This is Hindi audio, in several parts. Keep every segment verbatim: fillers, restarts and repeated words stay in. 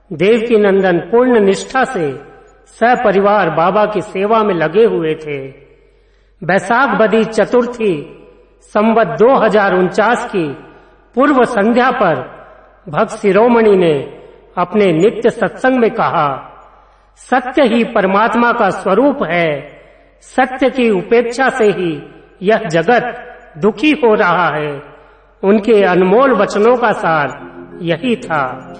देवकी नंदन पूर्ण निष्ठा से सपरिवार बाबा की सेवा में लगे हुए थे। बैसाख बदी चतुर्थी संवत दो हजार उनचास की पूर्व संध्या पर भक्त शिरोमणि ने अपने नित्य सत्संग में कहा, सत्य ही परमात्मा का स्वरूप है। सत्य की उपेक्षा से ही यह जगत दुखी हो रहा है। उनके अनमोल वचनों का सार यही था।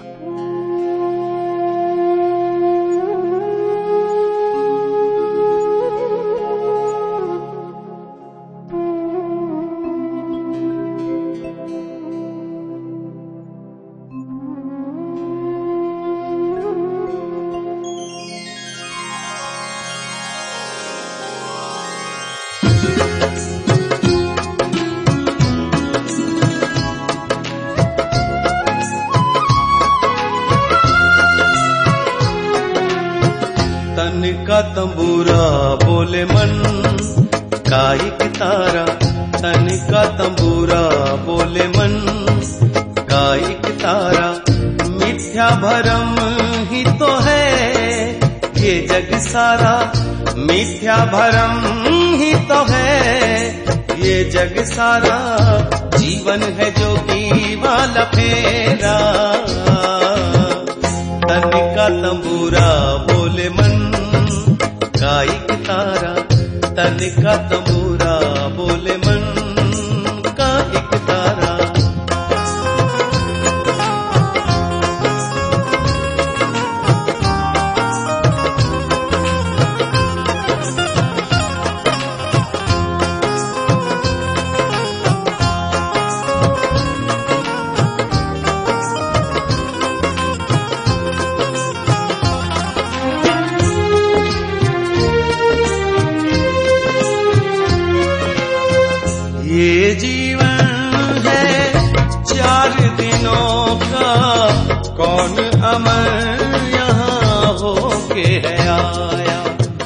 का तंबूरा बोले मन काइक तारा, तन का तंबूरा बोले मन काइक तारा। मिथ्या भरम ही तो है ये जग सारा, मिथ्या भरम ही तो है ये जग सारा। जीवन है जोगी वाला फेरा, तन का तंबूरा बोले मन काइक तारा, तन का तंबूरा बोले मन काइक तारा। ये जीवन है चार दिनों का, कौन अमर यहाँ होके है आया।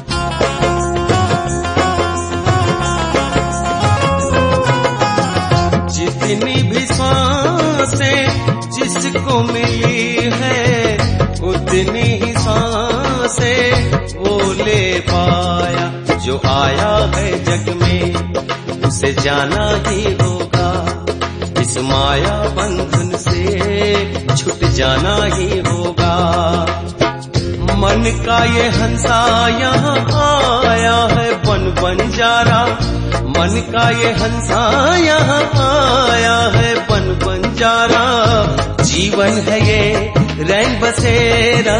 जितनी भी सांसें जिसको मिली है, उतनी ही सांसें वो ले पाया। जो आया है जग में उसे जाना ही होगा, इस माया बंधन से छूट जाना ही होगा। मन का ये हंसा यहाँ आया है बन बंजारा, मन का ये हंसा यहाँ आया है बन बंजारा। जीवन है ये रैन बसेरा,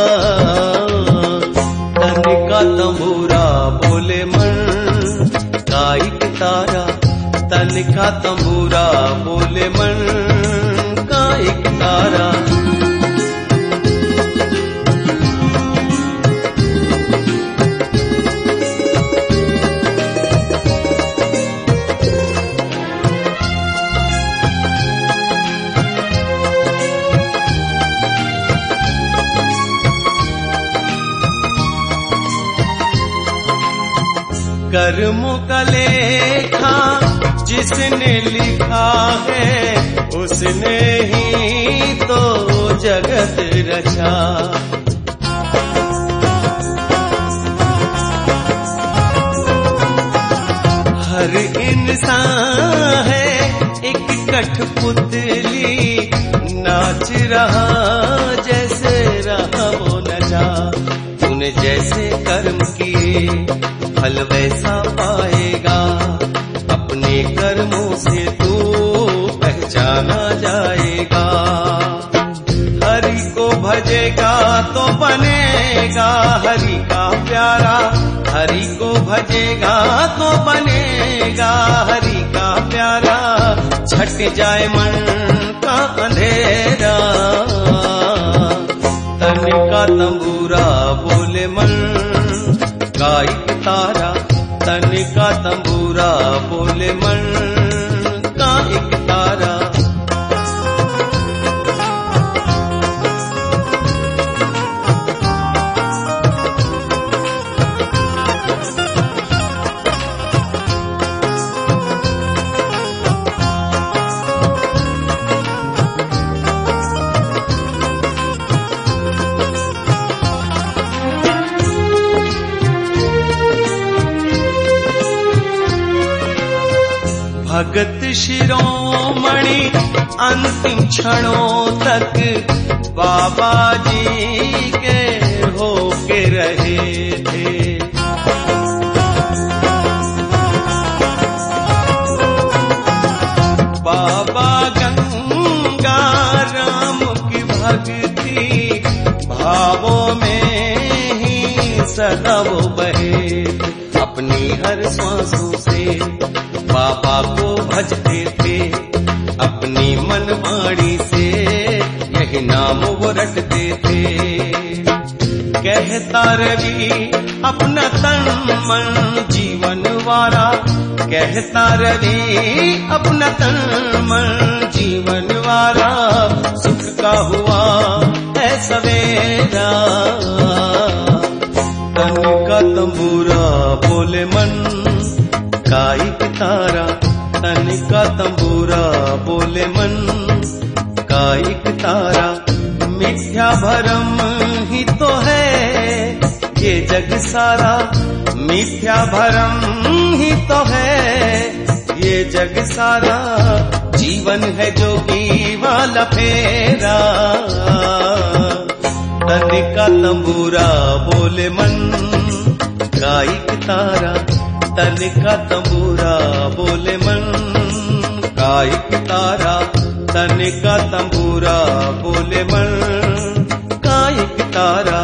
तन का तंबूरा बोले मन काइक तारा, तन का तंबूरा बोले मन काइक तारा। कर्मों का लेखा जिसने लिखा है, उसने ही तो जगत रचा। हर इंसान है एक कठपुतली, नाच रहा जैसे रहा वो नचा। तूने जैसे कर्म किए फल वैसा पाएगा, अपने कर्मों से तू पहचाना जाएगा। हरि को भजेगा तो बनेगा हरि का प्यारा, हरि को भजेगा तो बनेगा हरि का प्यारा। छट जाए मन का अंधेरा, तन का तंबूरा बोले मन काइक तारा, तन का तंबूरा बोले मन काइक तारा। भगत शिरोमणि अंतिम क्षणों तक बाबा जी के होके रहे थे। बाबा गंगा राम की भक्ति भावों में ही सदा वो बहे। अपनी हर सांसों से बाबा को भजते थे, अपनी मनवाणी से यही नाम वो रटते थे। कहता रवि अपना तन मन जीवन वारा, कहता रवि अपना तन मन जीवन वारा। सुख का हुआ है सवेरा, तन का तंबूरा बोले मन का एक तारा। तन का तंबूरा बोले मन का एक तारा। मिथ्या भरम ही तो है ये जग सारा, मिथ्या भरम ही तो है ये जग सारा। जीवन है जोगी वाला फेरा, तन का तंबूरा बोले मन का एक तारा। तन का तंबूरा बोले मन का एक तारा। तन का तंबूरा बोले मन का एक तारा।